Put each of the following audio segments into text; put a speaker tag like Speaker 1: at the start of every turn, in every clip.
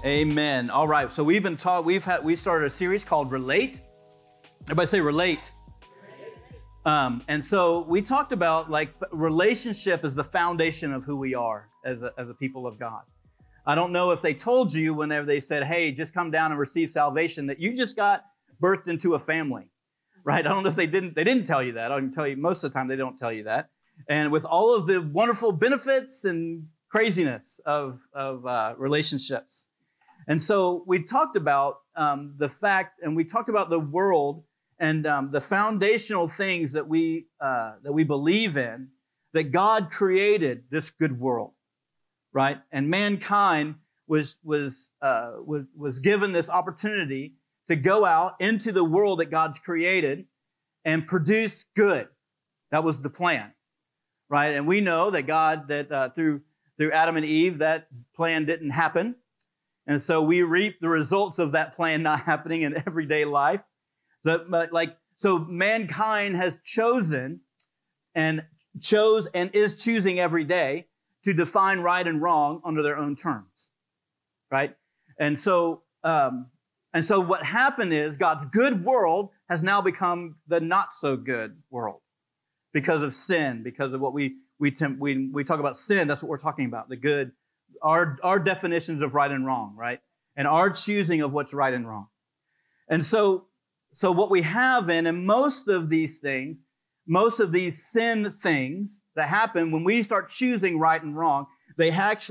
Speaker 1: Amen. All right. So we started a series called Relate. Everybody say relate. And so we talked about relationship is the foundation of who we are as a people of God. I don't know if they told you whenever they said, hey, just come down and receive salvation, that you just got birthed into a family, right? I don't know if they didn't tell you that. I can tell you most of the time they don't tell you that. And with all of the wonderful benefits and craziness of relationships. And so we talked about the fact, and we talked about the world and the foundational things that we believe in, that God created this good world, right? And mankind was given this opportunity to go out into the world that God's created and produce good. That was the plan, right? And we know that through Adam and Eve, that plan didn't happen. And so we reap the results of that plan not happening in everyday life. So mankind has chosen and is choosing every day to define right and wrong under their own terms, right? And so what happened is God's good world has now become the not so good world because of sin, because of what we talk about sin. That's what we're talking about. The good, our definitions of right and wrong, right? And our choosing of what's right and wrong. And so what we have in most of these things, most of these sin things that happen when we start choosing right and wrong, they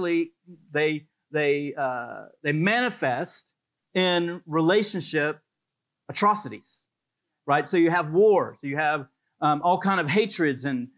Speaker 1: manifest in relationship atrocities, right? So you have wars, you have all kind of hatreds, and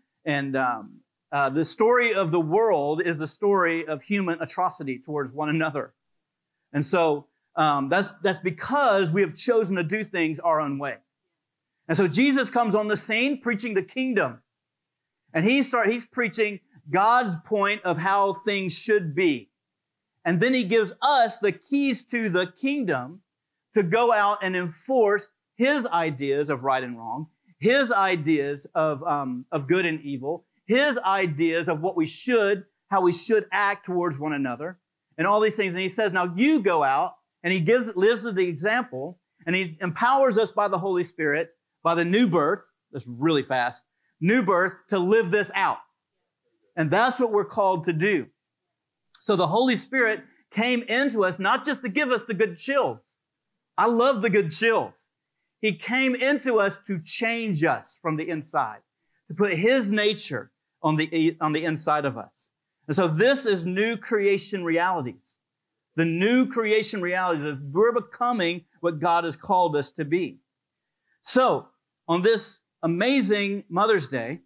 Speaker 1: the story of the world is the story of human atrocity towards one another. And so that's because we have chosen to do things our own way. And so Jesus comes on the scene preaching the kingdom. And he's preaching God's point of how things should be. And then he gives us the keys to the kingdom to go out and enforce his ideas of right and wrong, his ideas of good and evil, his ideas of how we should act towards one another, and all these things. And he says, now you go out, and he lives with the example, and he empowers us by the Holy Spirit, by the new birth, that's really fast, new birth, to live this out. And that's what we're called to do. So the Holy Spirit came into us not just to give us the good chills. I love the good chills. He came into us to change us from the inside, to put his nature on the inside of us. And so this is new creation realities. The new creation realities is we're becoming what God has called us to be. So on this amazing Mother's Day,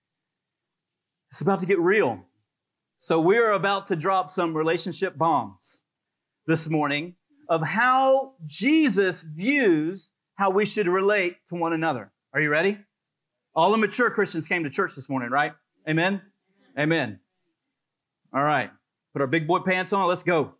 Speaker 1: it's about to get real. So we're about to drop some relationship bombs this morning of how Jesus views how we should relate to one another. Are you ready? All the mature Christians came to church this morning, right? Amen? Amen. All right. Put our big boy pants on. Let's go.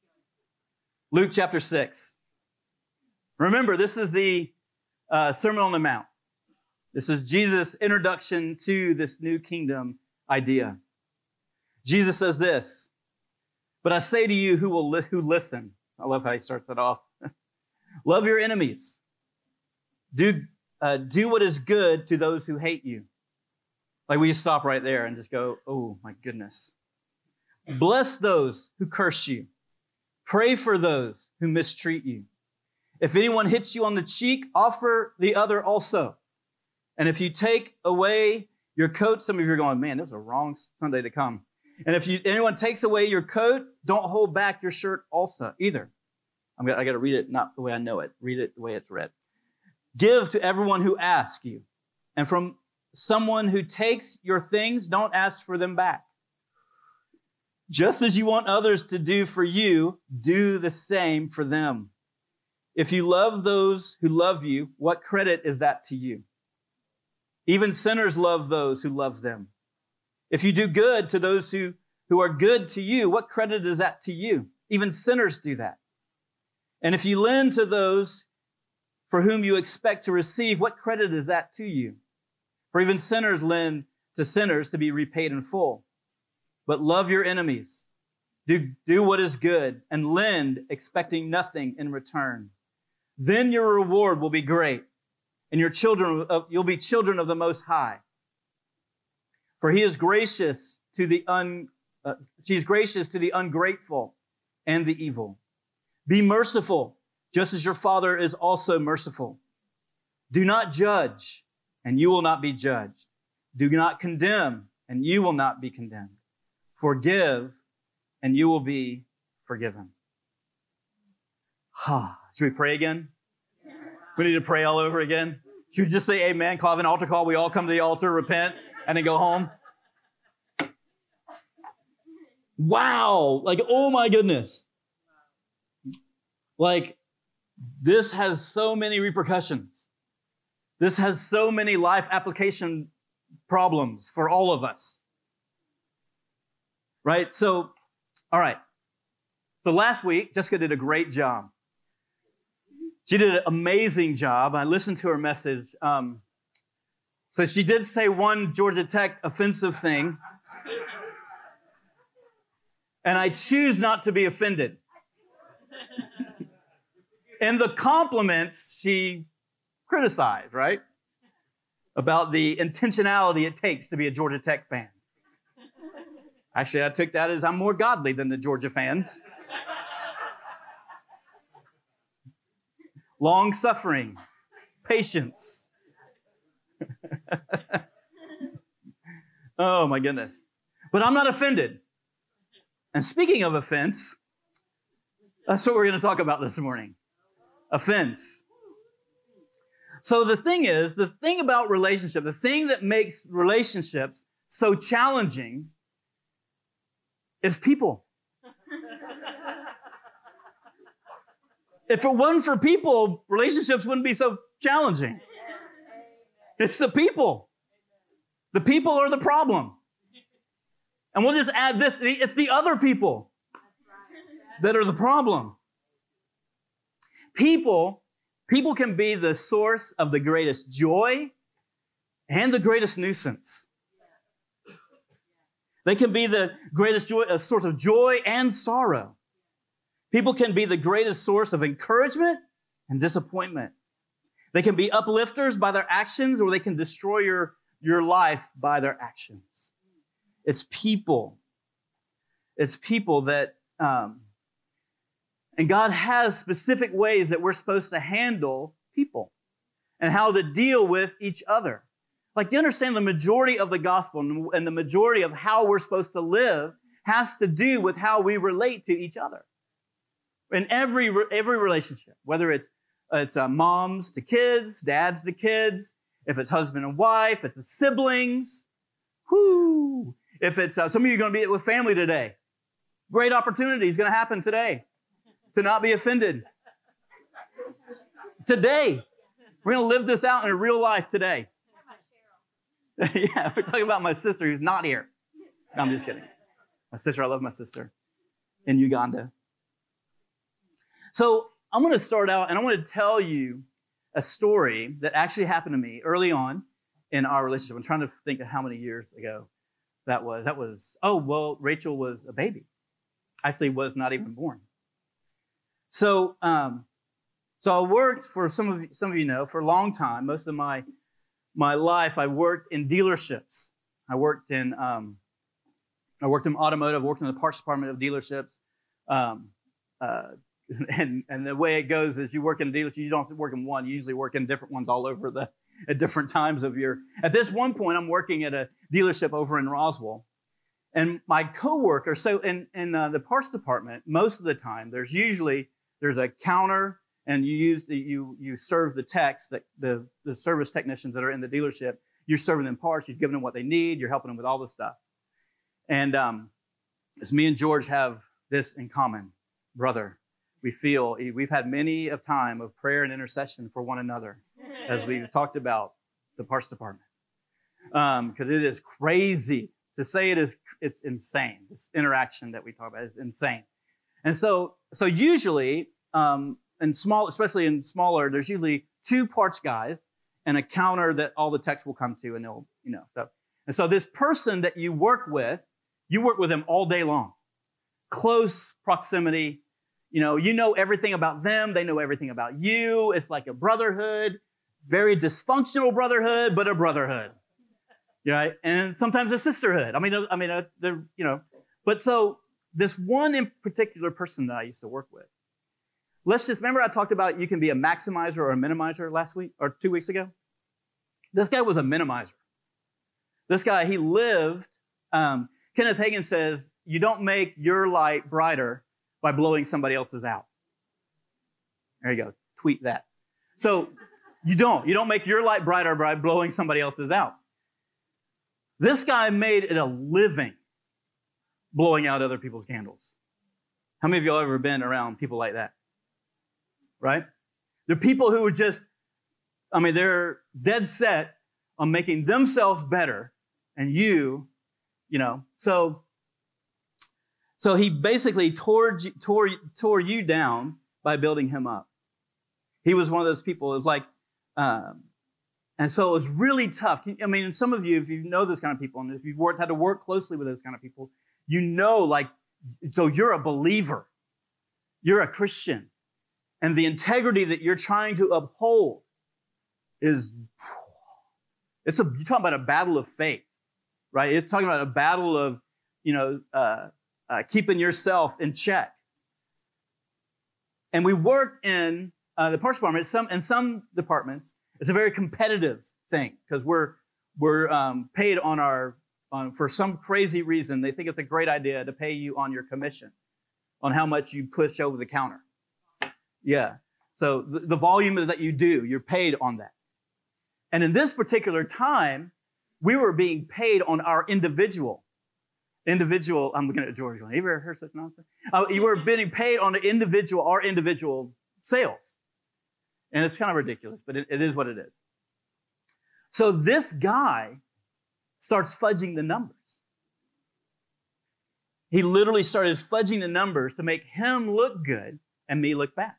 Speaker 1: Luke chapter 6. Remember, this is the Sermon on the Mount. This is Jesus' introduction to this new kingdom idea. Jesus says this, but I say to you who listen. I love how he starts it off. Love your enemies. Do what is good to those who hate you. Like we just stop right there and just go, oh my goodness. Bless those who curse you. Pray for those who mistreat you. If anyone hits you on the cheek, offer the other also. And if you take away your coat, some of you are going, man, this is a wrong Sunday to come. And if anyone takes away your coat, don't hold back your shirt also either. I got to read it not the way I know it. Read it the way it's read. Give to everyone who asks you. And from someone who takes your things, don't ask for them back. Just as you want others to do for you, do the same for them. If you love those who love you, what credit is that to you? Even sinners love those who love them. If you do good to those who are good to you, what credit is that to you? Even sinners do that. And if you lend to those for whom you expect to receive, what credit is that to you? For even sinners lend to sinners to be repaid in full. But love your enemies. Do what is good and lend, expecting nothing in return. Then your reward will be great, and you'll be children of the Most High. For he is gracious to the ungrateful and the evil. Be merciful, just as your Father is also merciful. Do not judge, and you will not be judged. Do not condemn, and you will not be condemned. Forgive, and you will be forgiven. Should we pray again? We need to pray all over again. Should we just say amen, call an altar call? We all come to the altar, repent, and then go home. Wow. Like, oh my goodness. Like, this has so many repercussions. This has so many life application problems for all of us. Right? So, all right. So last week, Jessica did a great job. She did an amazing job. I listened to her message. So she did say one Georgia Tech offensive thing. And I choose not to be offended. In the compliments, she criticized, right? About the intentionality it takes to be a Georgia Tech fan. Actually, I took that as I'm more godly than the Georgia fans. Long-suffering, patience. Oh, my goodness. But I'm not offended. And speaking of offense, that's what we're going to talk about this morning. Offense. So the thing about relationship, the thing that makes relationships so challenging is people. If it wasn't for people, relationships wouldn't be so challenging. It's the people. The people are the problem. And we'll just add this, it's the other people that are the problem. People can be the source of the greatest joy and the greatest nuisance. They can be the greatest joy, a source of joy and sorrow. People can be the greatest source of encouragement and disappointment. They can be uplifters by their actions, or they can destroy your life by their actions. It's people. It's people that, and God has specific ways that we're supposed to handle people and how to deal with each other. Like, you understand the majority of the gospel and the majority of how we're supposed to live has to do with how we relate to each other. In every relationship, whether it's moms to kids, dads to kids, if it's husband and wife, if it's siblings, if it's some of you are going to be with family today, great opportunity is going to happen today to not be offended. Today, we're going to live this out in real life today. Yeah, we're talking about my sister who's not here. No, I'm just kidding. My sister, I love my sister in Uganda. So I'm going to start out and I want to tell you a story that actually happened to me early on in our relationship. I'm trying to think of how many years ago that was, Rachel was a baby. Actually was not even born. So I worked for some of you know, for a long time. Most of my life, I worked in dealerships. I worked in automotive, worked in the parts department of dealerships. And the way it goes is you work in a dealership, you don't have to work in one. You usually work in different ones all over at different times of your. At this one point, I'm working at a dealership over in Roswell. And my coworker, so in the parts department, most of the time, there's a counter, and you serve the techs, the service technicians that are in the dealership. You're serving them parts, you're giving them what they need, you're helping them with all this stuff. And as me and George have this in common, brother, we've had many a time of prayer and intercession for one another as we've talked about the parts department. Because it is crazy. To say it's insane. This interaction that we talk about is insane. And so usually, especially in smaller, there's usually two parts guys and a counter that all the techs will come to, and they'll, so. And so this person that you work with them all day long. close proximity. You know everything about them. They know everything about you. It's like a brotherhood, very dysfunctional brotherhood, but a brotherhood, right? And sometimes a sisterhood. But so this one in particular person that I used to work with, let's just remember I talked about you can be a maximizer or a minimizer last week or 2 weeks ago. This guy was a minimizer. This guy, he lived, Kenneth Hagin says, you don't make your light brighter by blowing somebody else's out. There you go. Tweet that. So you don't make your light brighter by blowing somebody else's out. This guy made it a living blowing out other people's candles. How many of y'all ever been around people like that? Right? They're people who are just, they're dead set on making themselves better and you know. So he basically tore you down by building him up. He was one of those people. It was like, and so it's really tough. Some of you, if you know those kind of people, and if you've had to work closely with those kind of people, you know, so you're a believer, you're a Christian, and the integrity that you're trying to uphold you're talking about a battle of faith, right? It's talking about a battle of, keeping yourself in check. And we work in the parks department. In some departments, it's a very competitive thing because we're paid for some crazy reason. They think it's a great idea to pay you on your commission, on how much you push over the counter. Yeah. So the volume that you do, you're paid on that. And in this particular time, we were being paid on our individual. I'm looking at George going, have you ever heard such nonsense? You were being paid on our individual sales. And it's kind of ridiculous, but it is what it is. So this guy starts fudging the numbers. He literally started fudging the numbers to make him look good and me look bad.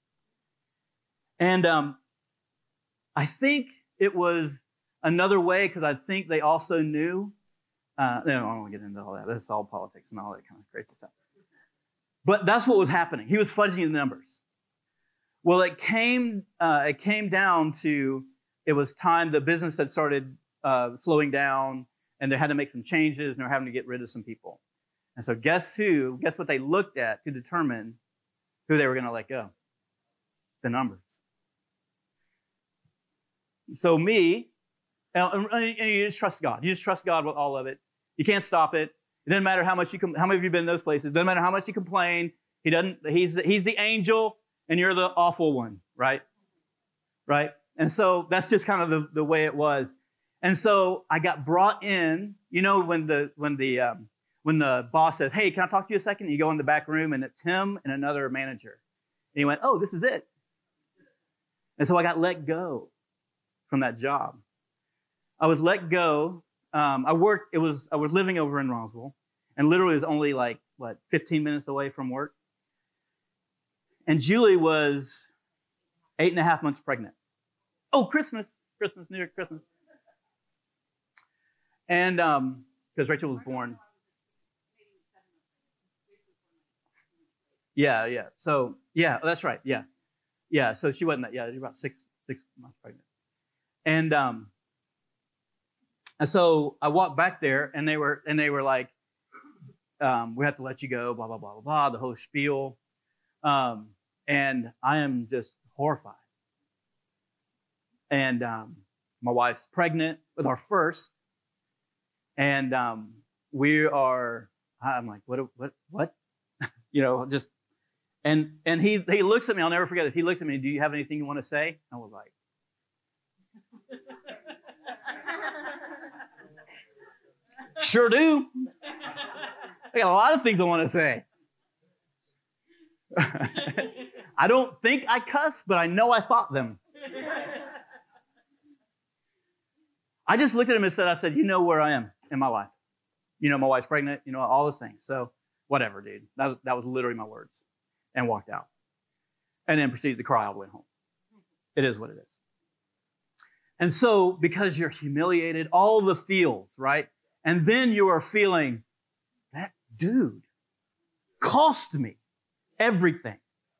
Speaker 1: And I think it was another way, because I think they also knew, I don't want to get into all that. This is all politics and all that kind of crazy stuff. But that's what was happening. He was fudging the numbers. Well, it came down to, it was time, the business had started slowing down, and they had to make some changes, and they were having to get rid of some people. And so guess what they looked at to determine who they were going to let go? The numbers. So me, and you just trust God. You just trust God with all of it. You can't stop it. It doesn't matter how much how many of you have been in those places? It doesn't matter how much you complain. He's the angel and you're the awful one, right? Right? And so that's just kind of the way it was. And so I got brought in, when the boss says, hey, can I talk to you a second? And you go in the back room and it's him and another manager. And he went, oh, this is it. And so I got let go from that job. I was let go. I was living over in Roswell, and literally it was only 15 minutes away from work. And Julie was 8.5 months pregnant. Oh, New Year, Christmas. And because Rachel was born. Yeah. So that's right. Yeah. So she wasn't that. Yeah, she was about six months pregnant. And so I walked back there, and they were like, we have to let you go, blah, blah, blah, blah, blah, the whole spiel. And I am just horrified. And my wife's pregnant with our first. And I'm like, what? Just, and he looks at me, I'll never forget it. He looked at me, do you have anything you want to say? I was like, sure do. I got a lot of things I want to say. I don't think I cuss, but I know I thought them. I just looked at him and I said, you know where I am in my life. My wife's pregnant, all those things. So whatever, dude. That was literally my words. And walked out. And then proceeded to cry all the way home. It is what it is. And so, because you're humiliated, all the feels, right? And then you are feeling, that dude, cost me everything.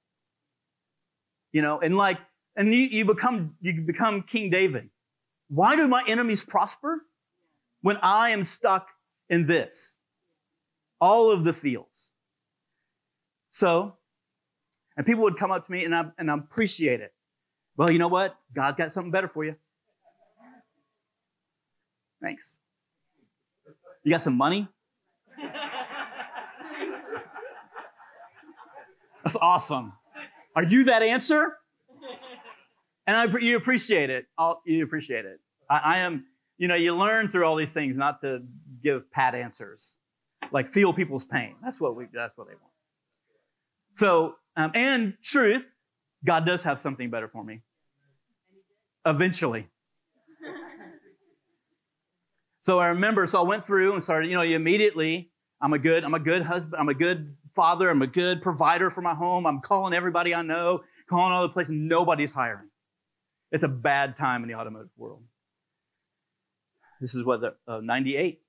Speaker 1: You know, and you become King David. Why do my enemies prosper when I am stuck in this? All of the fields. So, and people would come up to me and I appreciate it. Well, you know what? God's got something better for you. Thanks. You got some money? That's awesome. Are you that answer? And you appreciate it. You appreciate it. I am, you learn through all these things not to give pat answers. Like feel people's pain. That's what they want. So, and truth, God does have something better for me. Eventually. So I remember, I went through and started, immediately, I'm a good husband, I'm a good father, I'm a good provider for my home. I'm calling everybody I know, calling all the places, nobody's hiring. It's a bad time in the automotive world. This is what, 97.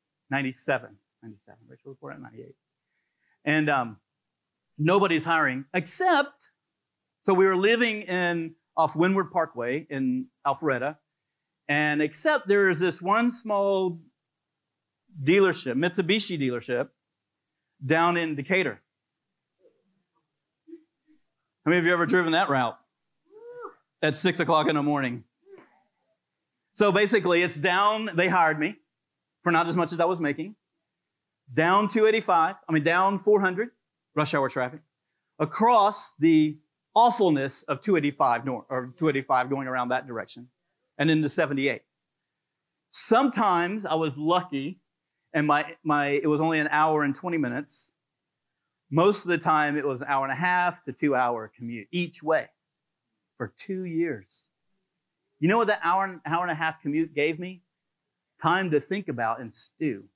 Speaker 1: Rachel reported 98. And nobody's hiring except, so we were living off Windward Parkway in Alpharetta, and except there is this one small dealership, Mitsubishi dealership, down in Decatur. How many of you ever driven that route at 6 o'clock in the morning? So basically, it's down, they hired me for not as much as I was making, down 400, rush hour traffic, across the awfulness of 285 north, or 285 going around that direction, and into 78. Sometimes I was lucky, and it was only an hour and 20 minutes. Most of the time, it was an hour and a half to 2 hour commute each way for 2 years. You know what that hour and a half commute gave me? Time to think about and stew.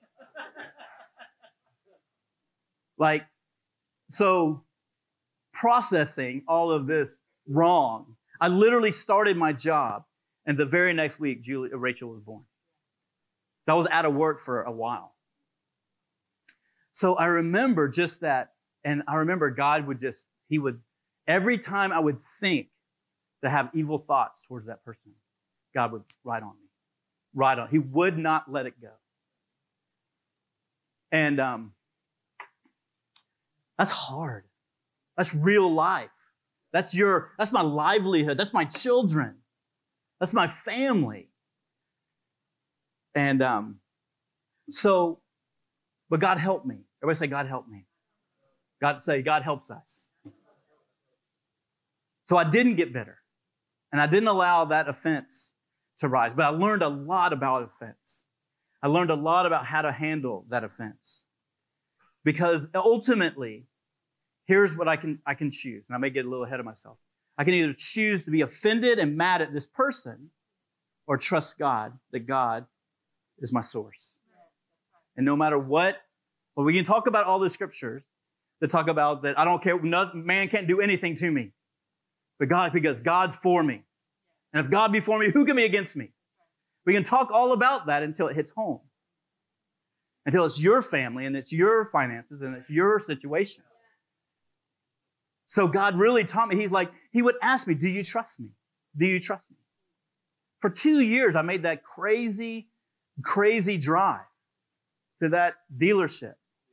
Speaker 1: So processing all of this wrong. I literally started my job, and the very next week, Rachel was born. So I was out of work for a while. So I remember just that, and I remember God would, every time I would think to have evil thoughts towards that person, God would write on me. Right on. He would not let it go. And that's hard. That's real life. That's my livelihood. That's my children. That's my family. And but God helped me. Everybody say, God helped me. God helps us. So I didn't get bitter. And I didn't allow that offense to rise. But I learned a lot about offense. I learned a lot about how to handle that offense. Because ultimately, here's what I can choose. And I may get a little ahead of myself. I can either choose to be offended and mad at this person or trust God, that God is my source. And no matter what, well, we can talk about all the scriptures that talk about that I don't care, man can't do anything to me. But God, because God's for me. And if God be for me, who can be against me? We can talk all about that until it hits home. Until it's your family and it's your finances and it's your situation. So God really taught me, he would ask me, do you trust me? Do you trust me? For 2 years, I made that crazy, crazy drive to that dealership.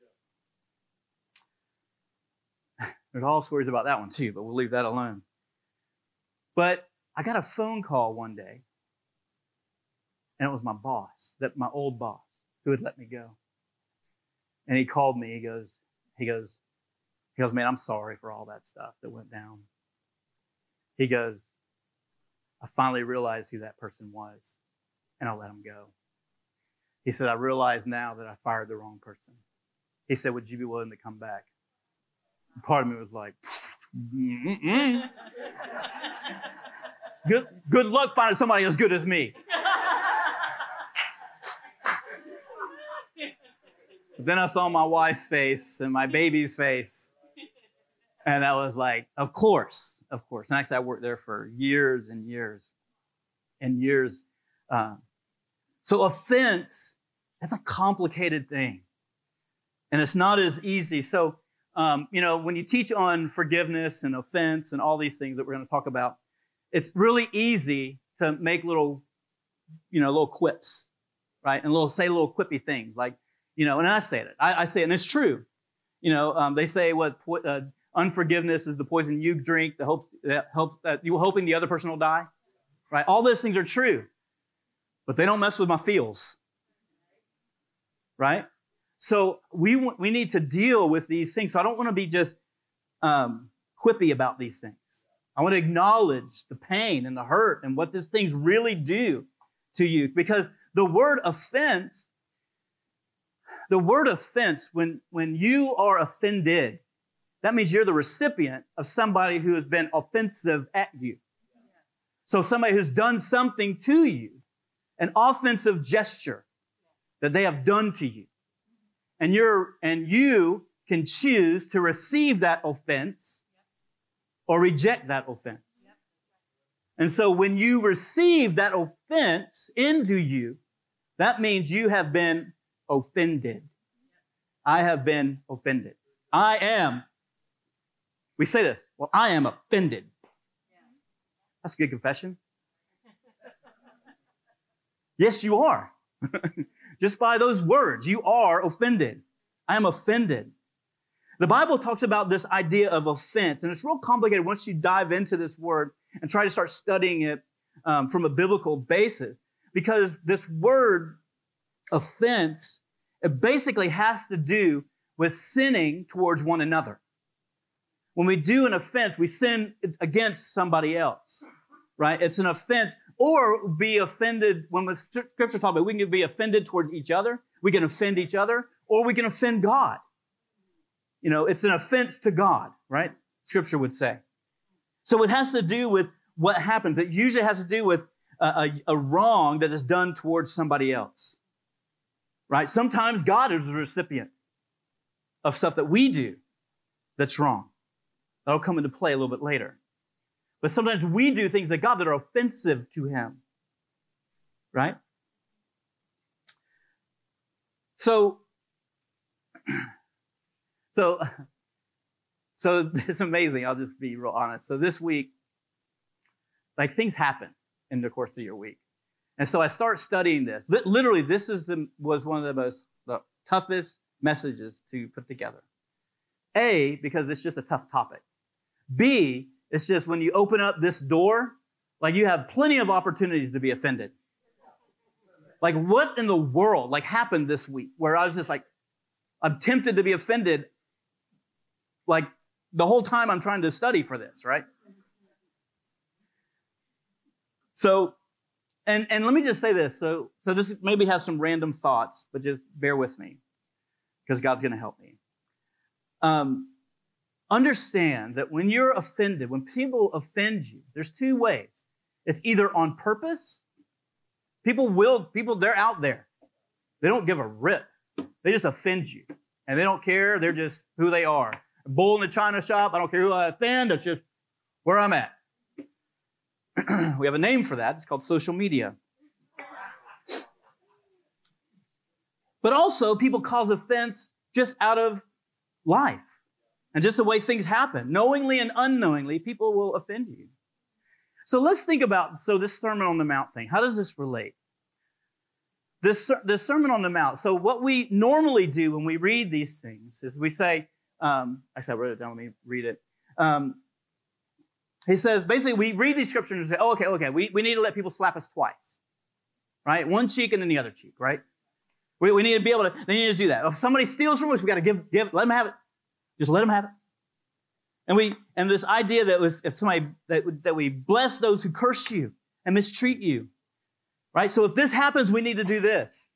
Speaker 1: There's all stories about that one too, but we'll leave that alone. But I got a phone call one day, and it was my boss, my old boss, who had let me go. And he called me. He goes, man, I'm sorry for all that stuff that went down. He goes, I finally realized who that person was, and I let him go. He said, I realize now that I fired the wrong person. He said, would you be willing to come back? And part of me was like, Good luck finding somebody as good as me. But then I saw my wife's face and my baby's face. And I was like, of course. And actually, I worked there for years and years and years. So offense, that's a complicated thing. And it's not as easy. So when you teach on forgiveness and offense and all these things that we're going to talk about, it's really easy to make little quips, right? And say little quippy things like, and I say it. I say it, and it's true. They say unforgiveness is the poison you drink that you're hoping the other person will die, right? All those things are true, but they don't mess with my feels, right? So we need to deal with these things. So I don't want to be just quippy about these things. I want to acknowledge the pain and the hurt and what these things really do to you. Because the word offense, when you are offended, that means you're the recipient of somebody who has been offensive at you. So somebody who's done something to you, an offensive gesture that they have done to you. And you can choose to receive that offense or reject that offense. And so when you receive that offense into you, that means you have been offended. I have been offended. We say this, well, I am offended. That's a good confession. Yes, you are. Just by those words, you are offended. I am offended. The Bible talks about this idea of offense, and it's real complicated once you dive into this word and try to start studying it from a biblical basis, because this word offense, it basically has to do with sinning towards one another. When we do an offense, we sin against somebody else, right? It's an offense. Or be offended, when the scripture talks about, we can be offended towards each other, we can offend each other, or we can offend God. It's an offense to God, right? Scripture would say. So it has to do with what happens. It usually has to do with a wrong that is done towards somebody else, right? Sometimes God is the recipient of stuff that we do that's wrong. That'll come into play a little bit later. But sometimes we do things to God that are offensive to Him, right? So it's amazing. I'll just be real honest. So this week, things happen in the course of your week. And so I start studying this. Literally, this was one of the toughest messages to put together. A, because it's just a tough topic. B, it's just when you open up this door, you have plenty of opportunities to be offended. What in the world, happened this week where I was just I'm tempted to be offended, the whole time I'm trying to study for this, right? So, and let me just say this. So this maybe has some random thoughts, but just bear with me because God's going to help me. Understand that when you're offended, when people offend you, there's two ways. It's either on purpose. People, they're out there. They don't give a rip. They just offend you. And they don't care. They're just who they are. A bull in a china shop. I don't care who I offend. It's just where I'm at. We have a name for that. It's called social media. But also, people cause offense just out of life. And just the way things happen, knowingly and unknowingly, people will offend you. So let's think about, this Sermon on the Mount thing. How does this relate? This Sermon on the Mount. So what we normally do when we read these things is we say, actually I wrote it down, let me read it. He says, basically we read these scriptures and say, okay, we need to let people slap us twice, right? One cheek and then the other cheek, right? We need to be able to, they need to do that. If somebody steals from us, we got to let them have it. Just let them have it. And this idea that if somebody that we bless those who curse you and mistreat you, right? So if this happens, we need to do this.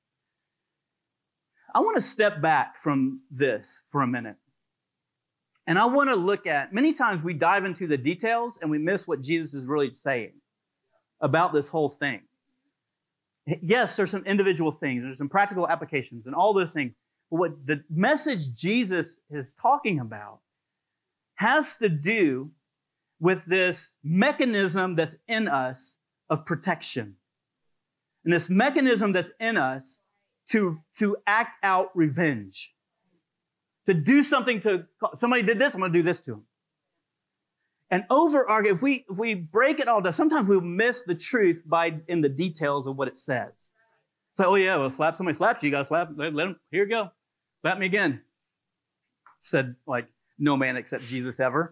Speaker 1: I want to step back from this for a minute. And I want to look at, many times we dive into the details and we miss what Jesus is really saying about this whole thing. Yes, there's some individual things, there's some practical applications and all those things. But what the message Jesus is talking about has to do with this mechanism that's in us of protection. And this mechanism that's in us to act out revenge. to do something to, somebody did this, I'm going to do this to them. And over-argue, if we break it all down, sometimes we'll miss the truth in the details of what it says. So, oh yeah, well, somebody slapped you got to slap, let them, here you go. Slap me again. Said like no man except Jesus ever.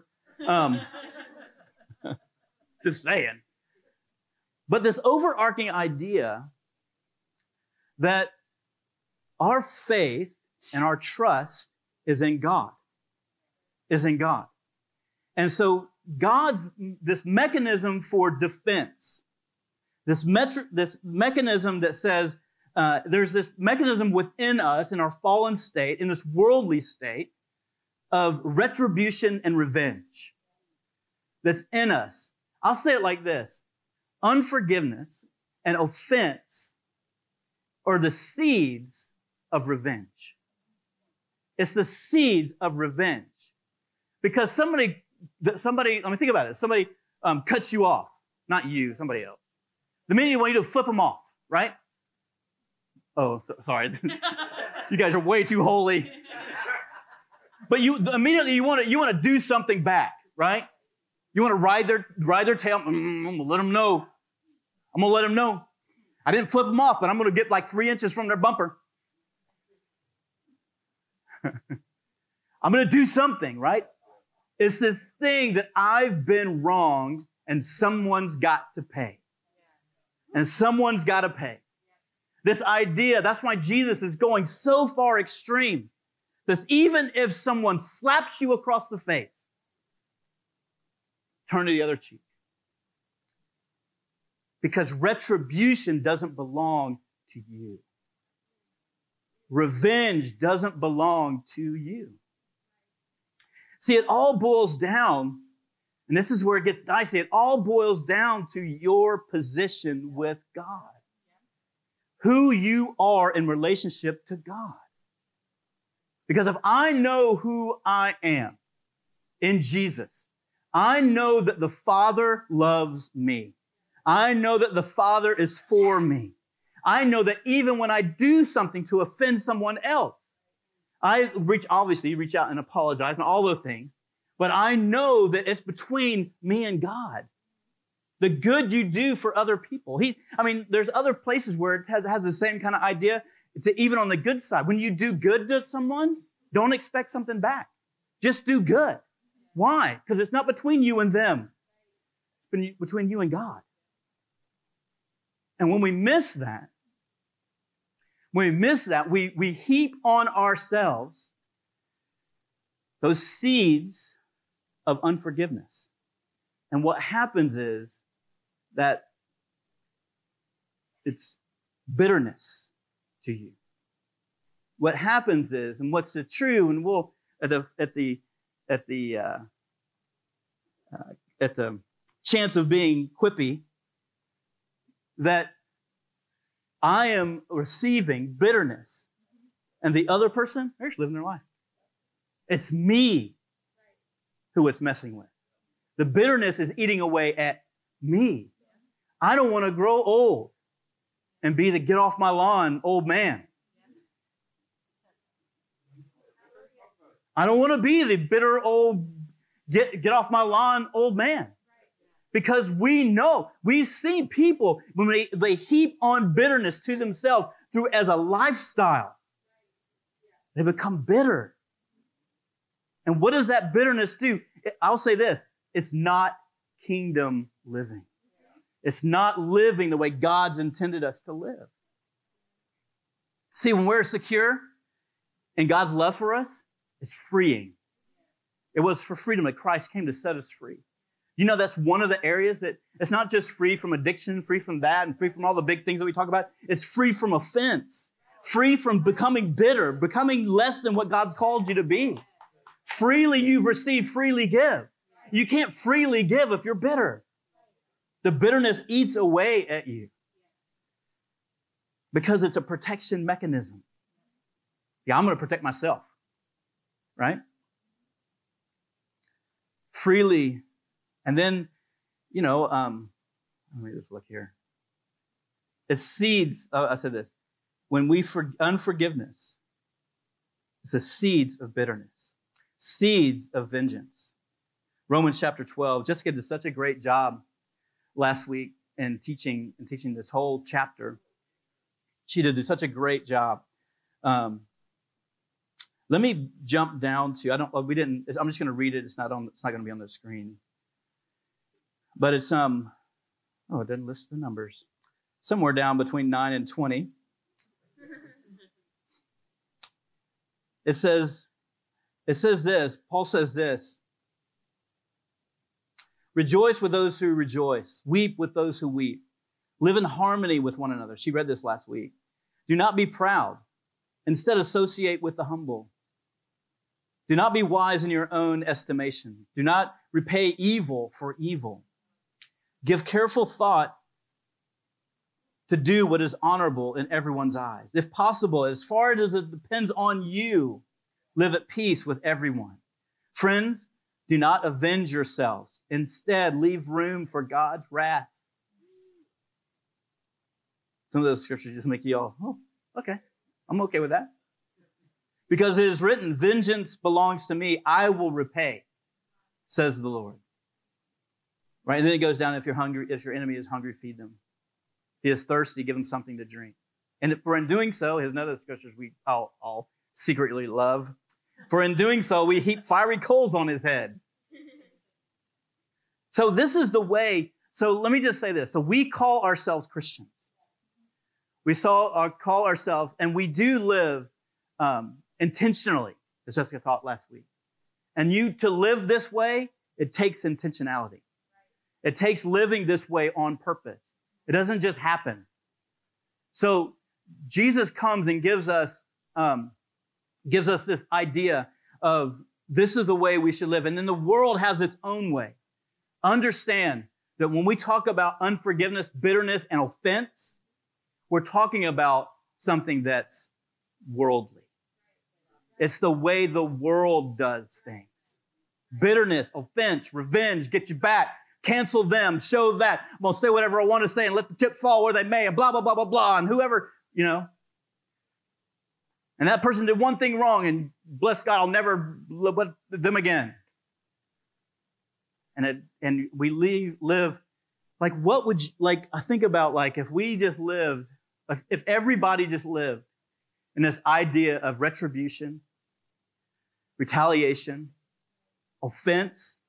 Speaker 1: Just saying. But this overarching idea that our faith and our trust is in God. And so this mechanism for defense, this mechanism that says there's this mechanism within us in our fallen state, in this worldly state of retribution and revenge that's in us. I'll say it like this. Unforgiveness and offense are the seeds of revenge. It's the seeds of revenge. Because somebody, let me think about it. Somebody cuts you off. Not you, somebody else. The minute you want you to flip them off, right? Oh, sorry. You guys are way too holy. But you immediately you want to do something back, right? You want to ride their tail. I'm going to let them know. I didn't flip them off, but I'm going to get like 3 inches from their bumper. I'm going to do something, right? It's this thing that I've been wronged and someone's got to pay. And someone's got to pay. This idea, that's why Jesus is going so far extreme. That even if someone slaps you across the face, turn to the other cheek. Because retribution doesn't belong to you. Revenge doesn't belong to you. See, it all boils down, and this is where it gets dicey, it all boils down to your position with God. Who you are in relationship to God. Because if I know who I am in Jesus, I know that the Father loves me. I know that the Father is for me. I know that even when I do something to offend someone else, I reach out and apologize and all those things. But I know that it's between me and God. The good you do for other people. There's other places where it has the same kind of idea, even on the good side. When you do good to someone, don't expect something back. Just do good. Why? Because it's not between you and them. It's between you and God. And when we miss that, we heap on ourselves those seeds of unforgiveness. And what happens is that it's bitterness to you. What happens is, and what's the true, and we'll at the chance of being quippy, that I am receiving bitterness, and the other person, they're just living their life. It's me who it's messing with. The bitterness is eating away at me. I don't want to grow old and be the get off my lawn old man. I don't want to be the bitter old get off my lawn old man. Because we've seen people, when they heap on bitterness to themselves as a lifestyle, they become bitter. And what does that bitterness do? I'll say this, it's not kingdom living. It's not living the way God's intended us to live. See, when we're secure in God's love for us, it's freeing. It was for freedom that Christ came to set us free. You know, that's one of the areas that it's not just free from addiction, free from that, and free from all the big things that we talk about. It's free from offense, free from becoming bitter, becoming less than what God's called you to be. Freely you've received, freely give. You can't freely give if you're bitter. The bitterness eats away at you because it's a protection mechanism. Yeah, I'm going to protect myself, right? Freely. And then, let me just look here. It seeds, I said this, when unforgiveness It says seeds of bitterness, seeds of vengeance. Romans chapter 12. Jessica did such a great job last week in teaching this whole chapter. She did such a great job. Let me jump down to, I'm just going to read it. It's not going to be on the screen. But it's, it doesn't list the numbers. Somewhere down between 9 and 20. It says this, Paul says this: rejoice with those who rejoice, weep with those who weep, live in harmony with one another. She read this last week. Do not be proud. Instead, associate with the humble. Do not be wise in your own estimation. Do not repay evil for evil. Give careful thought to do what is honorable in everyone's eyes. If possible, as far as it depends on you, live at peace with everyone. Friends, do not avenge yourselves. Instead, leave room for God's wrath. Some of those scriptures just make you all, oh, okay, I'm okay with that. Because it is written, vengeance belongs to me, I will repay, says the Lord. Right? And then it goes down, if you're hungry, if your enemy is hungry, feed them. If he is thirsty, give him something to drink. And for in doing so, here's another scriptures we all secretly love. For in doing so, we heap fiery coals on his head. So this is the way. So let me just say this. So we call ourselves Christians. We call ourselves, and we do live intentionally, as Jessica taught last week. And to live this way, it takes intentionality. It takes living this way on purpose. It doesn't just happen. So Jesus comes and gives us this idea of this is the way we should live. And then the world has its own way. Understand that when we talk about unforgiveness, bitterness, and offense, we're talking about something that's worldly. It's the way the world does things. Bitterness, offense, revenge, get you back, cancel them, show that. I'm going to say whatever I want to say and let the chips fall where they may, and blah, blah, blah, blah, blah, and whoever, And that person did one thing wrong, and bless God, I'll never live with them again. And we live, like, what would you, like, I think about, like, if we just lived, if everybody just lived in this idea of retribution, retaliation, offense,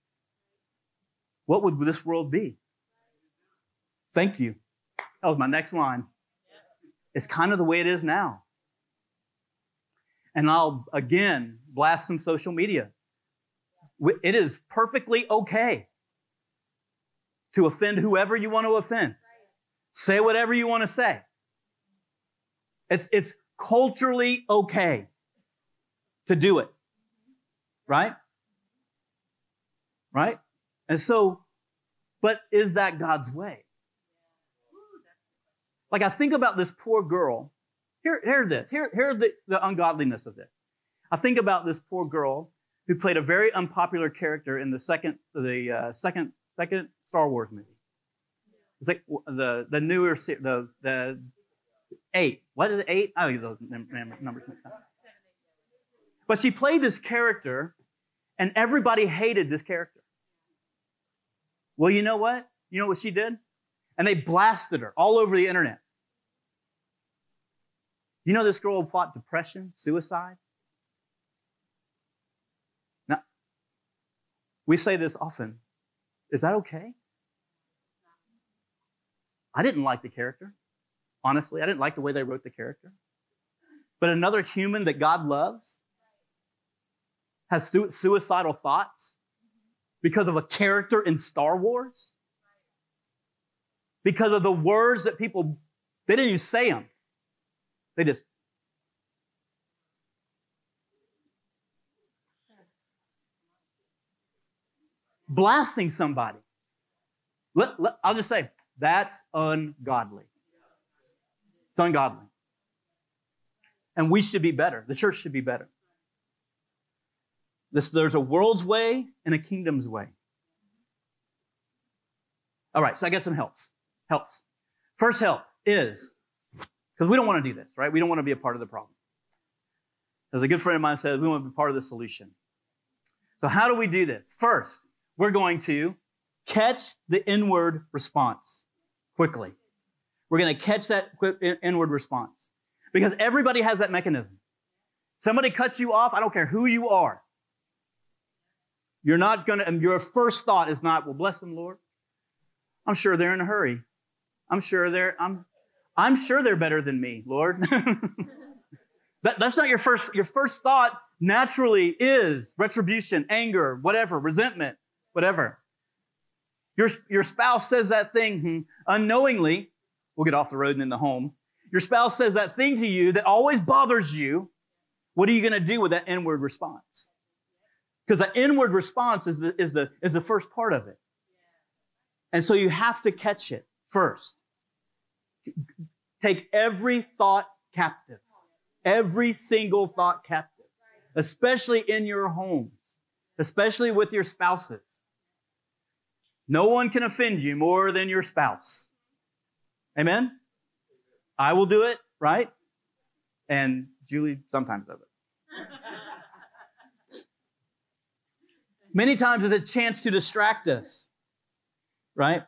Speaker 1: what would this world be? Thank you. That was my next line. It's kind of the way it is now. And I'll, again, blast some social media. It is perfectly okay to offend whoever you want to offend. Say whatever you want to say. It's culturally okay to do it. Right? Right? And so, but is that God's way? Like, I think about this poor girl. Hear the ungodliness of this. I think about this poor girl who played a very unpopular character in the second Star Wars movie. It's like the newer, the 8. What is it, 8? I don't know those numbers. But she played this character, and everybody hated this character. Well, you know what? You know what she did? And they blasted her all over the internet. You know this girl fought depression, suicide? Now, we say this often. Is that okay? I didn't like the character. Honestly, I didn't like the way they wrote the character. But another human that God loves has suicidal thoughts because of a character in Star Wars? Because of the words that people, they didn't even say them. They just, blasting somebody. I'll just say, that's ungodly. It's ungodly. And we should be better. The church should be better. There's a world's way and a kingdom's way. All right, so I got some helps. First help is, because we don't want to do this, right? We don't want to be a part of the problem. As a good friend of mine says, we want to be part of the solution. So how do we do this? First, we're going to catch the inward response quickly. We're going to catch that inward response because everybody has that mechanism. Somebody cuts you off, I don't care who you are. You're not going to, your first thought is not, well, bless them, Lord. I'm sure they're in a hurry. I'm sure they're better than me, Lord. That's not your first. Your first thought naturally is retribution, anger, whatever, resentment, whatever. Your spouse says that thing unknowingly. We'll get off the road and in the home. Your spouse says that thing to you that always bothers you. What are you going to do with that inward response? Because the inward response is the first part of it. And so you have to catch it first. Take every thought captive. Every single thought captive. Especially in your homes. Especially with your spouses. No one can offend you more than your spouse. Amen? I will do it, right? And Julie sometimes does it. Many times it's a chance to distract us, right?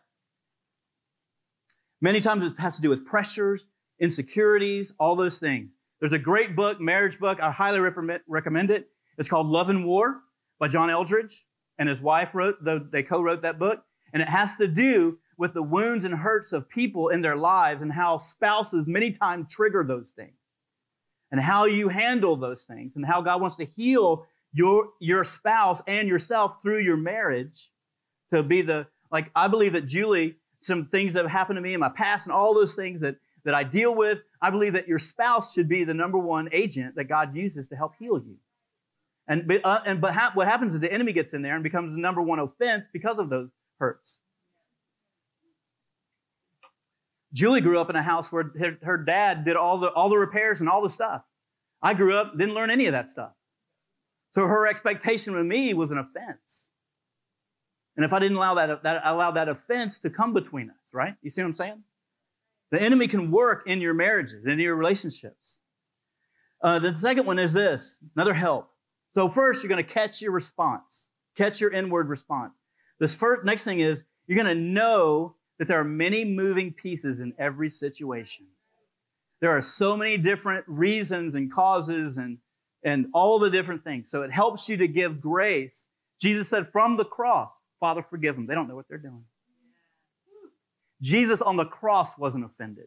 Speaker 1: Many times it has to do with pressures, insecurities, all those things. There's a great book, marriage book. I highly recommend it. It's called Love and War by John Eldredge, and his wife they co-wrote that book. And it has to do with the wounds and hurts of people in their lives and how spouses many times trigger those things and how you handle those things and how God wants to heal your spouse and yourself through your marriage to be I believe that Julie, some things that have happened to me in my past and all those things that I deal with, I believe that your spouse should be the number one agent that God uses to help heal you. But what happens is the enemy gets in there and becomes the number one offense because of those hurts. Julie grew up in a house where her dad did all the repairs and all the stuff. I grew up, didn't learn any of that stuff. So her expectation of me was an offense. And if I didn't allow that offense to come between us, right? You see what I'm saying? The enemy can work in your marriages, in your relationships. The second one is this, another help. So first, you're going to catch your response. Catch your inward response. Next thing is, you're going to know that there are many moving pieces in every situation. There are so many different reasons and causes and all the different things. So it helps you to give grace. Jesus said from the cross, Father, forgive them. They don't know what they're doing. Jesus on the cross wasn't offended.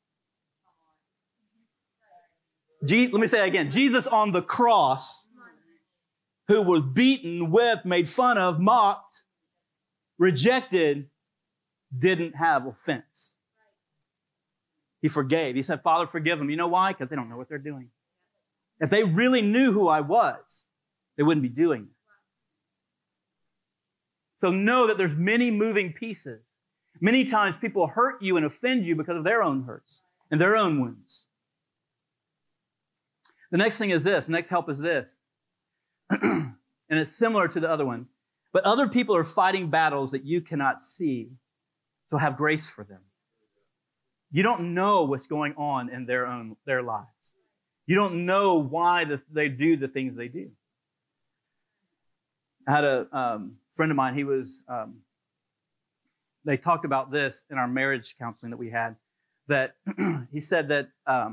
Speaker 1: Let me say it again. Jesus on the cross, who was beaten, whipped, made fun of, mocked, rejected, didn't have offense. He forgave. He said, Father, forgive them. You know why? Because they don't know what they're doing. If they really knew who I was, they wouldn't be doing this. So know that there's many moving pieces. Many times people hurt you and offend you because of their own hurts and their own wounds. The next thing is this. The next help is this. And it's similar to the other one. But other people are fighting battles that you cannot see. So have grace for them. You don't know what's going on in their lives. You don't know why they do the things they do. I had a friend of mine, they talked about this in our marriage counseling that we had, that he said that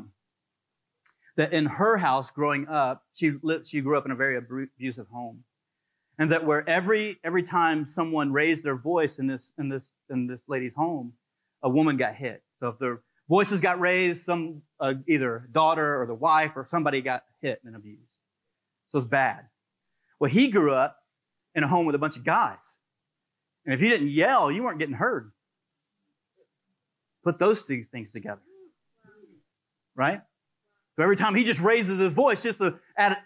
Speaker 1: in her house growing up, she grew up in a very abusive home. And that where every time someone raised their voice in this lady's home, a woman got hit. So if their voices got raised, either daughter or the wife or somebody got hit and abused. So it's bad. Well, he grew up in a home with a bunch of guys. And if you didn't yell, you weren't getting heard. Put those two things together. Right? So every time he just raises his voice, just to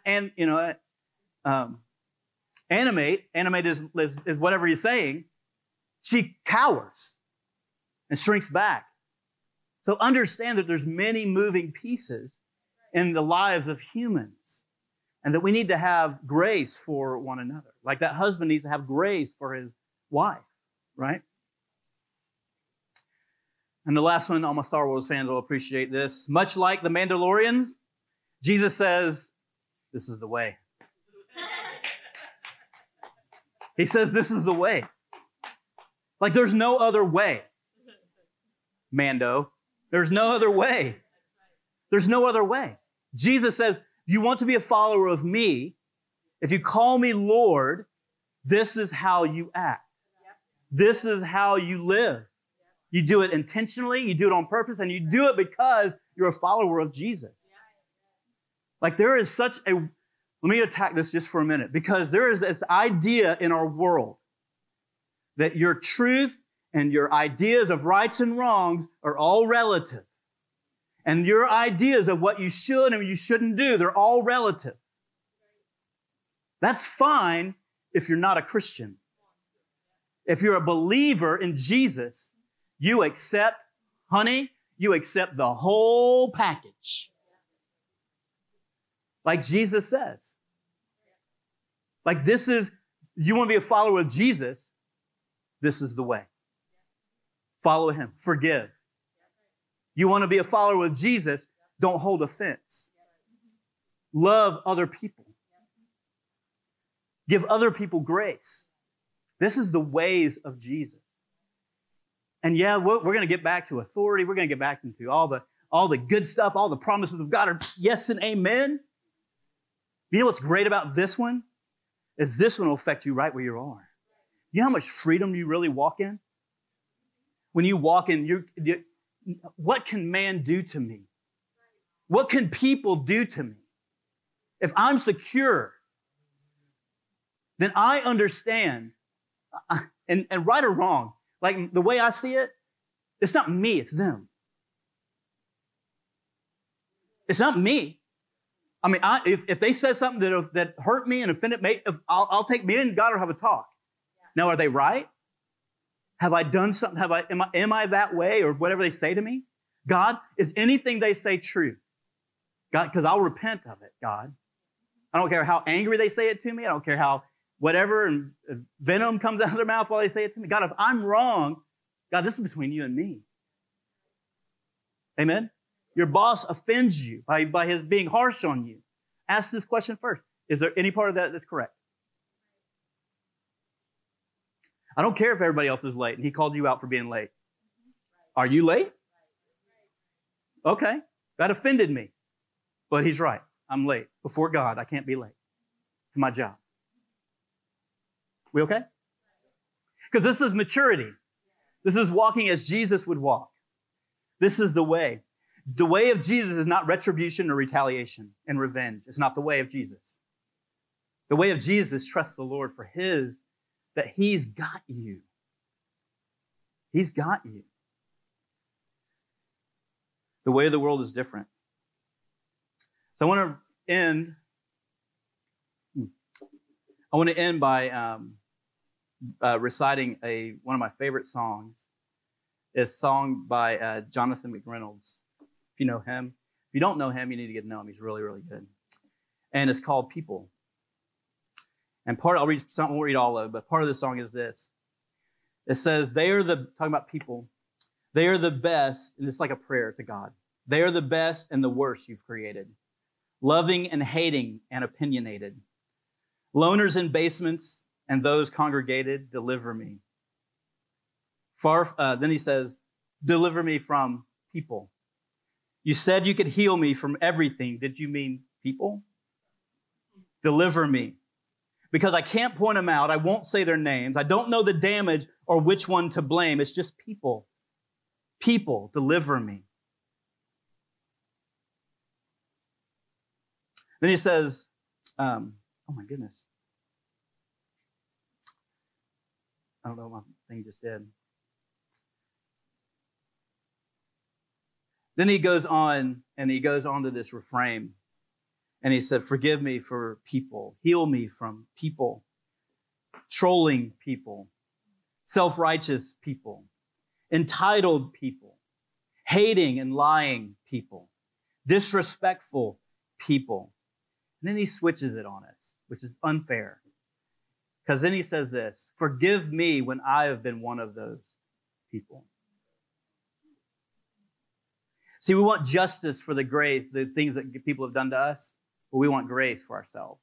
Speaker 1: animate is whatever he's saying, she cowers and shrinks back. So understand that there's many moving pieces in the lives of humans and that we need to have grace for one another. Like that husband needs to have grace for his wife, right? And the last one, all my Star Wars fans will appreciate this. Much like the Mandalorians, Jesus says, this is the way. He says, this is the way. Like there's no other way. Mando, there's no other way. There's no other way. Jesus says, you want to be a follower of me, if you call me Lord, this is how you act. This is how you live. You do it intentionally, you do it on purpose, and you do it because you're a follower of Jesus. Like there is such a, let me attack this just for a minute, because there is this idea in our world that your truth and your ideas of rights and wrongs are all relative. And your ideas of what you should and what you shouldn't do, they're all relative. That's fine if you're not a Christian. If you're a believer in Jesus, you accept, honey, you accept the whole package. Like Jesus says. Like this is, you want to be a follower of Jesus, this is the way. Follow him. Forgive. You want to be a follower of Jesus, don't hold offense. Love other people. Give other people grace. This is the ways of Jesus. And yeah, we're going to get back to authority. We're going to get back into all the good stuff, all the promises of God are yes and amen. You know what's great about this one? Is this one will affect you right where you are. You know how much freedom you really walk in? When you walk in, what can man do to me? What can people do to me? If I'm secure, then I understand, and right or wrong, like the way I see it, it's not me, it's them. It's not me. I mean, if they said something that hurt me and offended me, I'll take me and God will have a talk. Now, are they right? Have I done something? Am I that way or whatever they say to me? God, is anything they say true? God, because I'll repent of it, God. I don't care how angry they say it to me. I don't care how whatever and venom comes out of their mouth while they say it to me. God, if I'm wrong, God, this is between you and me. Amen? Your boss offends you by his being harsh on you. Ask this question first. Is there any part of that that's correct? I don't care if everybody else is late and he called you out for being late. Are you late? Okay. That offended me. But he's right. I'm late. Before God, I can't be late to my job. We okay? Because this is maturity. This is walking as Jesus would walk. This is the way. The way of Jesus is not retribution or retaliation and revenge. It's not the way of Jesus. The way of Jesus trusts the Lord for that he's got you. He's got you. The way of the world is different. So I want to end by reciting one of my favorite songs. It's a song by Jonathan McReynolds. If you know him. If you don't know him, you need to get to know him. He's really, really good. And it's called People. And I won't read all of it, but part of the song is this. It says, talking about people, they are the best, and it's like a prayer to God. They are the best and the worst you've created. Loving and hating and opinionated. Loners in basements and those congregated, deliver me. Then he says, deliver me from people. You said you could heal me from everything. Did you mean people? Deliver me. Because I can't point them out. I won't say their names. I don't know the damage or which one to blame. It's just people. People, deliver me. Then he says, oh my goodness. I don't know what my thing just did. Then he goes on to this refrain. And he said, forgive me for people. Heal me from people. Trolling people. Self-righteous people. Entitled people. Hating and lying people. Disrespectful people. And then he switches it on us, which is unfair. Because then he says this, forgive me when I have been one of those people. See, we want justice for the things that people have done to us. but we want grace for ourselves.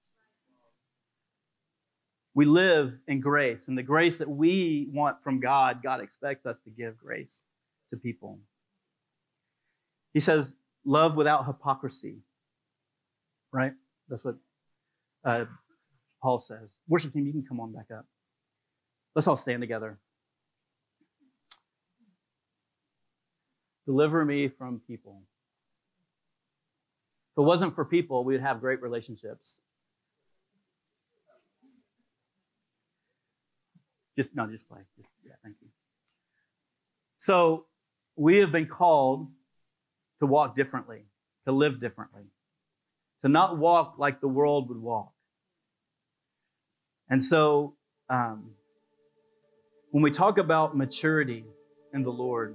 Speaker 1: We live in grace, and the grace that we want from God, God expects us to give grace to people. He says, love without hypocrisy, right? That's what Paul says. Worship team, you can come on back up. Let's all stand together. Deliver me from people. If it wasn't for people, we would have great relationships. Just play. Thank you. So we have been called to walk differently, to live differently, to not walk like the world would walk. And so when we talk about maturity in the Lord,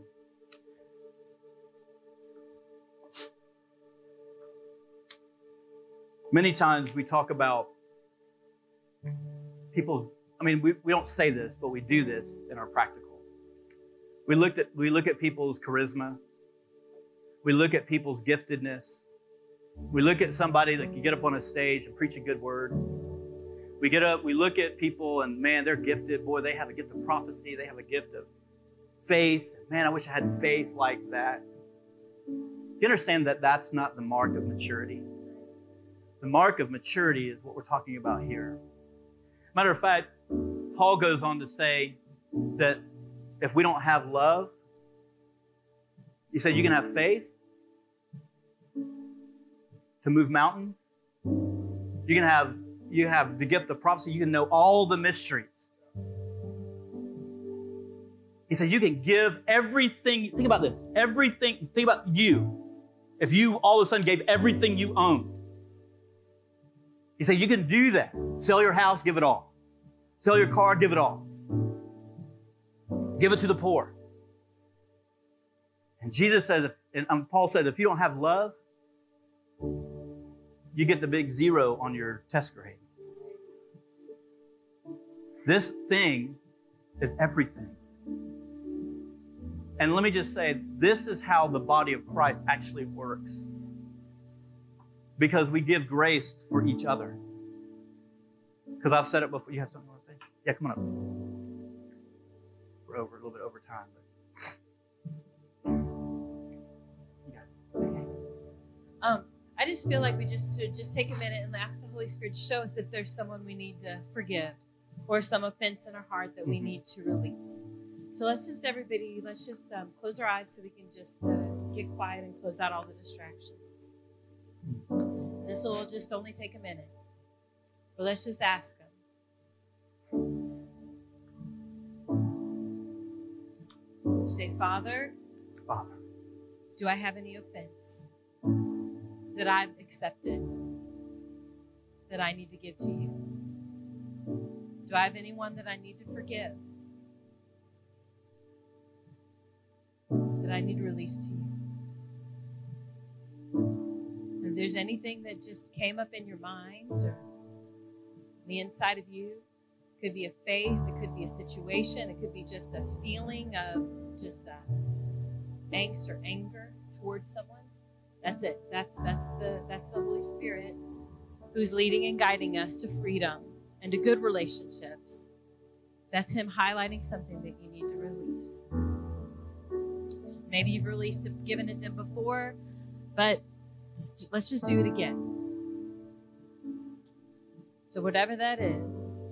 Speaker 1: many times we talk about people's, we don't say this, but we do this in our practical. We look at people's charisma. We look at people's giftedness. We look at somebody that can get up on a stage and preach a good word. We look at people and, man, they're gifted. Boy, they have a gift of prophecy. They have a gift of faith. Man, I wish I had faith like that. Do you understand that that's not the mark of maturity? The mark of maturity is what we're talking about here. Matter of fact, Paul goes on to say that if we don't have love, you said you can have faith to move mountains. You have the gift of prophecy. You can know all the mysteries. He said you can give everything. Think about this. Everything. Think about you. If you all of a sudden gave everything you own. He said you can do that. Sell your house, give it all. Sell your car, give it all. Give it to the poor. And Jesus says, and Paul said, if you don't have love, you get the big 0 on your test grade. This thing is everything. And let me just say, this is how the body of Christ actually works. Because we give grace for each other. Because I've said it before. You have something you want to say? Yeah, come on up. We're a little bit over time.
Speaker 2: I just feel like we should just take a minute and ask the Holy Spirit to show us if there's someone we need to forgive or some offense in our heart that we need to release. So let's just close our eyes so we can just get quiet and close out all the distractions. This will just only take a minute. But let's just ask Him. Say, Father, do I have any offense that I've accepted that I need to give to you? Do I have anyone that I need to forgive, that I need to release to you? If there's anything that just came up in your mind or the inside of you, it could be a face, it could be a situation, it could be just a feeling of just angst or anger towards someone. That's it. That's the Holy Spirit who's leading and guiding us to freedom and to good relationships. That's Him highlighting something that you need to release. Maybe you've released it, given it to Him before, but let's just do it again. So whatever that is,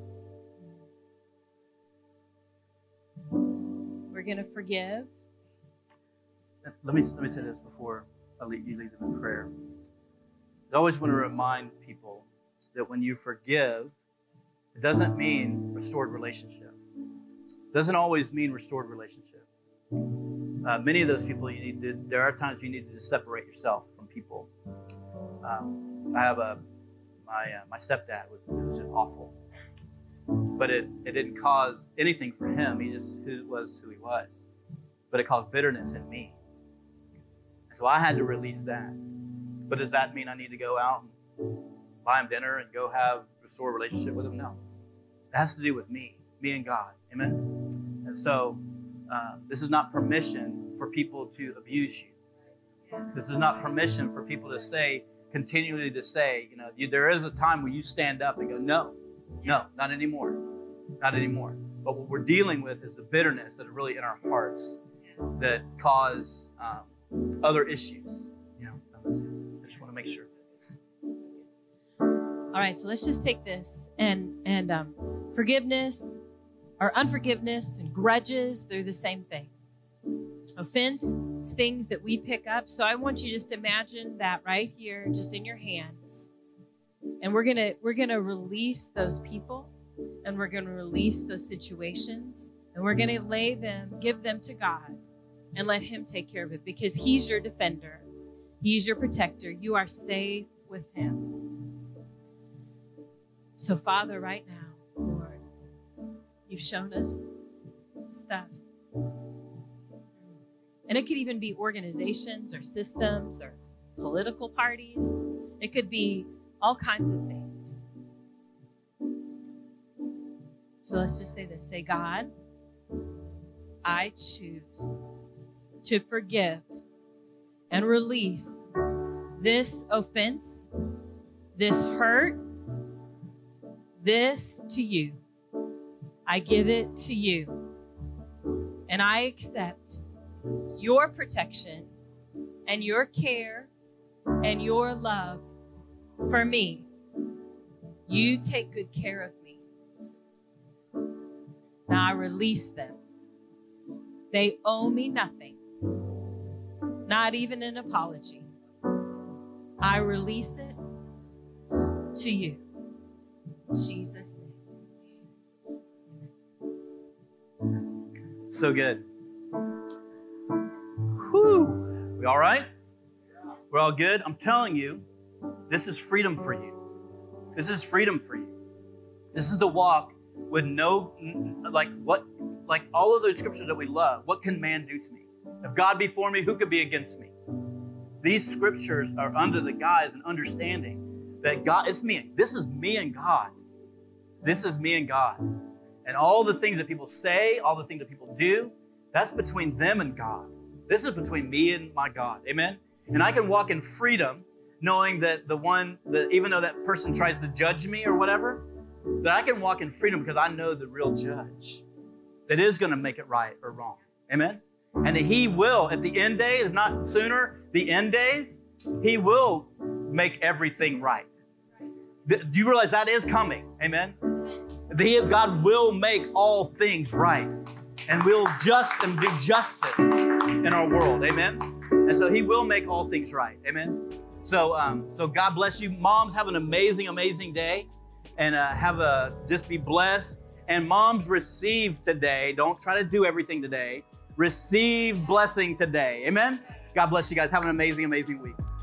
Speaker 2: we're going to forgive.
Speaker 1: Let me say this before you lead them in prayer. I always want to remind people that when you forgive, it doesn't mean restored relationship. It doesn't always mean restored relationship. Many of those people there are times you need to just separate yourself from people. I have my stepdad was just awful. But it didn't cause anything for him. He just was who he was. But it caused bitterness in me. So I had to release that. But does that mean I need to go out and buy him dinner and go have a restored relationship with him? No. It has to do with me and God. Amen? And so this is not permission for people to abuse you. This is not permission for people to say, continually to say, there is a time where you stand up and go, no, not anymore. Not anymore. But what we're dealing with is the bitterness that are really in our hearts that cause other issues. I just want to make sure.
Speaker 2: All right, so let's just take this and forgiveness or unforgiveness and grudges, they're the same thing. Offense, it's things that we pick up. So I want you just to imagine that right here, just in your hands. And we're gonna release those people, and we're gonna release those situations, and we're gonna give them to God, and let Him take care of it, because He's your defender. He's your protector. You are safe with Him. So Father, right now, Lord, You've shown us stuff. And it could even be organizations or systems or political parties. It could be all kinds of things. So let's just say this. Say, God, I choose to forgive and release this offense, this hurt, this to You. I give it to You. And I accept Your protection and Your care and Your love for me. You take good care of me. Now I release them. They owe me nothing, not even an apology. I release it to You. In Jesus' name.
Speaker 1: So good. Whew. We all right? We're all good? I'm telling you, this is freedom for you. This is freedom for you. This is the walk with no, like all of those scriptures that we love. What can man do to me? If God be for me, who could be against me? These scriptures are under the guise and understanding that God, it's me. This is me and God. This is me and God. And all the things that people say, all the things that people do, that's between them and God. This is between me and my God. Amen? And I can walk in freedom knowing that even though that person tries to judge me or whatever, that I can walk in freedom because I know the real judge that is going to make it right or wrong. Amen? And that He will, at the end days, if not sooner, the end days, He will make everything right. Do you realize that is coming? Amen? God will make all things right. And we'll do justice in our world. Amen? And so He will make all things right. Amen? So God bless you. Moms, have an amazing, amazing day. And just be blessed. And moms, receive today. Don't try to do everything today. Receive blessing today. Amen? God bless you guys. Have an amazing, amazing week.